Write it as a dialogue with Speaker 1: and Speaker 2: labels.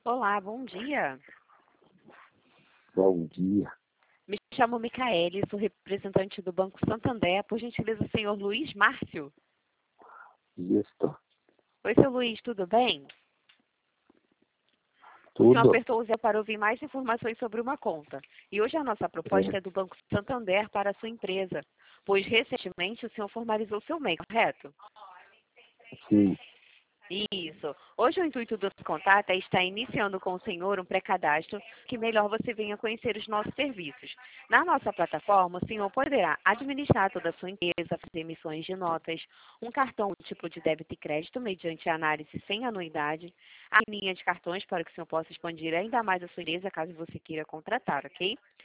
Speaker 1: Olá, bom dia.
Speaker 2: Bom dia.
Speaker 1: Me chamo Micaele, sou representante do Banco Santander. Por gentileza, o senhor Luiz Márcio.
Speaker 2: Isso.
Speaker 1: Oi, seu Luiz, tudo bem? O senhor
Speaker 2: Tudo?
Speaker 1: apertou o zero para ouvir mais informações sobre uma conta. E hoje a nossa proposta
Speaker 2: É,
Speaker 1: é do Banco Santander para a sua empresa, pois recentemente o senhor formalizou seu MEI, correto?
Speaker 2: sim.
Speaker 1: Isso. Hoje o intuito do contato é estar iniciando com o senhor um pré-cadastro que melhor você venha conhecer os nossos serviços. Na nossa plataforma, o senhor poderá administrar toda a sua empresa, fazer emissões de notas, um cartão tipo de débito e crédito mediante análise sem anuidade, a linha de cartões para que o senhor possa expandir ainda mais a sua empresa caso você queira contratar, ok?